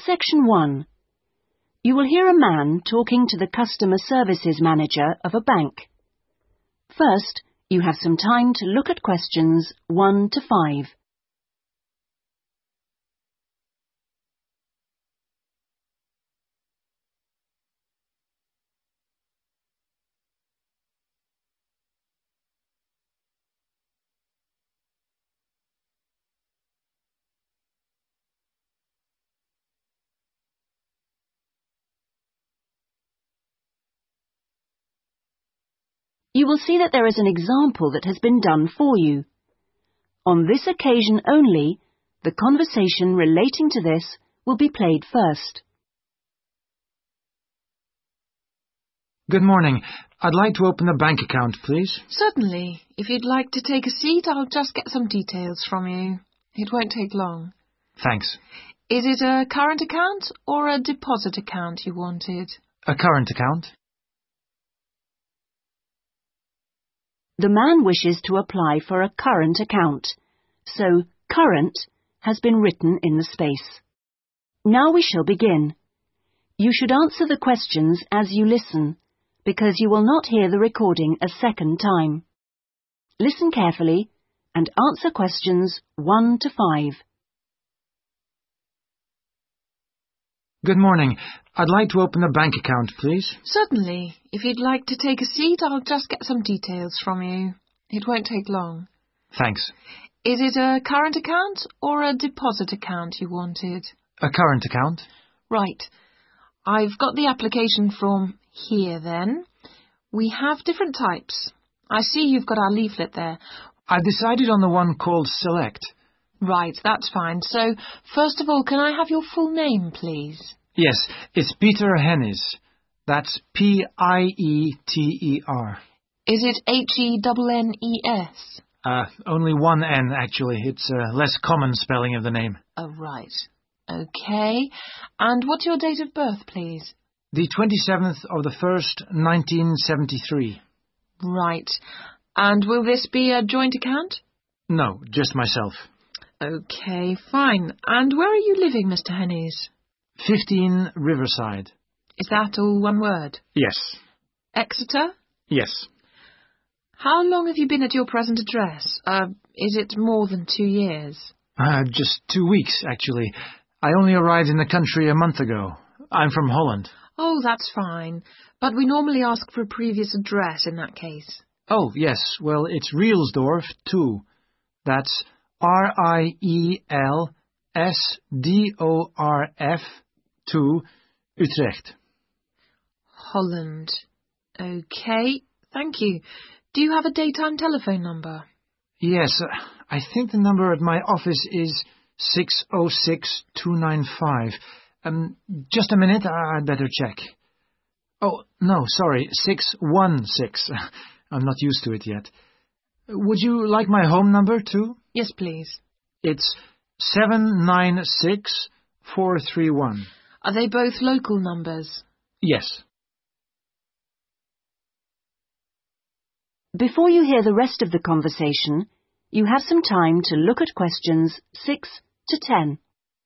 Section 1. You will hear a man talking to the customer services manager of a bank. First, you have some time to look at questions 1 to 5. You will see that there is an example that has been done for you. On this occasion only, the conversation relating to this will be played first. Good morning. I'd like to open a bank account, please. Certainly. If you'd like to take a seat, I'll just get some details from you. It won't take long. Thanks. Is it a current account or a deposit account you wanted? A current account? The man wishes to apply for a current account, so current has been written in the space. Now we shall begin. You should answer the questions as you listen, because you will not hear the recording a second time. Listen carefully and answer questions 1 to 5. Good morning. I'd like to open a bank account, please. Certainly. If you'd like to take a seat, I'll just get some details from you. It won't take long. Thanks. Is it a current account or a deposit account you wanted? A current account? Right. I've got the application form here then. We have different types. I see you've got our leaflet there. I've decided on the one called Select. Right, that's fine. So, first of all, can I have your full name, please? Yes, it's Peter Hennis. That's P-I-E-T-E-R. Is it H-E-N-N-E-S? Only one N, actually. It's a less common spelling of the name. Oh, right. Okay. And what's your date of birth, please? The 27th of the 1st, 1973. Right. And will this be a joint account? No, just myself. Okay, fine. And where are you living, Mr. Hennis? 15 Riverside. Is that all one word? Yes. Exeter? Yes. How long have you been at your present address? Is it more than 2 years? Just 2 weeks, actually. I only arrived in the country a month ago. I'm from Holland. Oh, that's fine. But we normally ask for a previous address in that case. Oh, yes. Well, it's Rielsdorf 2. That's R-I-E-L-S-D-O-R-F 2, Utrecht. Holland. Okay, thank you. Do you have a daytime telephone number? Yes, I think the number at my office is 606-295. Just a minute, I'd better check. Oh, no, sorry, 616. I'm not used to it yet. Would you like my home number, too? Yes, please. It's 796431. Are they both local numbers? Yes. Before you hear the rest of the conversation, you have some time to look at questions 6 to 10.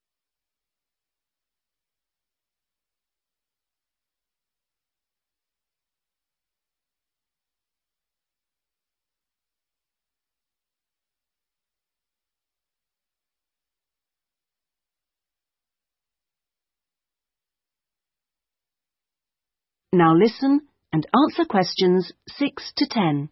Now listen and answer questions 6 to 10.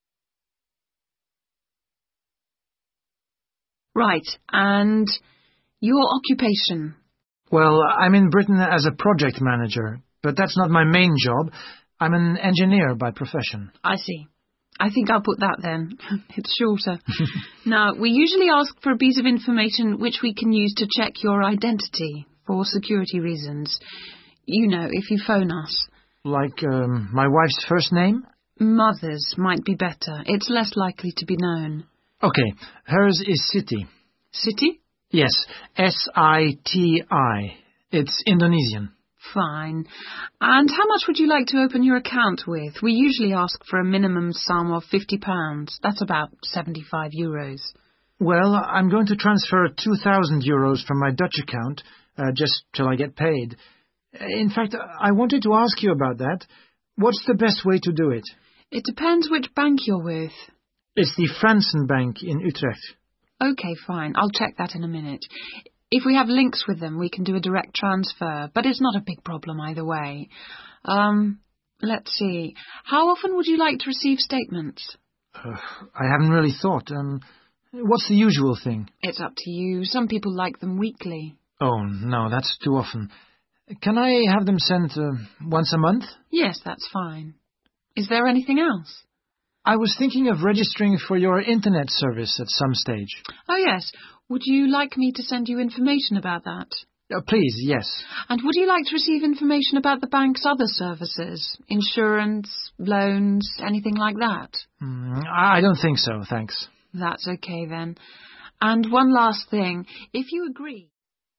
Right, and your occupation? Well, I'm in Britain as a project manager, but that's not my main job. I'm an engineer by profession. I see. I think I'll put that then. It's shorter. Now, we usually ask for a piece of information which we can use to check your identity for security reasons. You know, if you phone us. Like my wife's first name? Mother's might be better. It's less likely to be known. Okay, hers is Siti. Siti? Yes, S-I-T-I. It's Indonesian. Fine. And how much would you like to open your account with? We usually ask for a minimum sum of £50. That's about €75. Well, I'm going to transfer 2,000 euros from my Dutch account, just till I get paid. In fact, I wanted to ask you about that. What's the best way to do it? It depends which bank you're with. It's the Fransen Bank in Utrecht. OK, fine. I'll check that in a minute. If we have links with them, we can do a direct transfer, but it's not a big problem either way. Let's see. How often would you like to receive statements? I haven't really thought. What's the usual thing? It's up to you. Some people like them weekly. Oh, no, that's too often. Can I have them sent once a month? Yes, that's fine. Is there anything else? I was thinking of registering for your internet service at some stage. Oh, yes. Would you like me to send you information about that? Please, yes. And would you like to receive information about the bank's other services? Insurance, loans, anything like that? I don't think so, thanks. That's okay then. And one last thing. If you agree...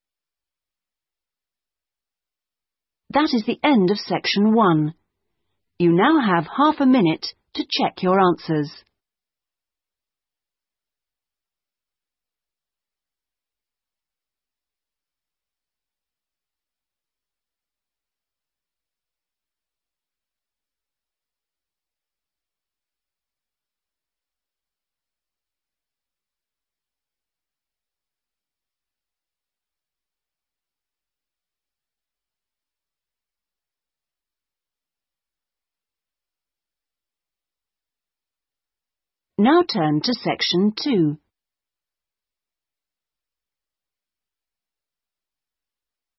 That is the end of section 1. You now have half a minute to check your answers. Now turn to section 2.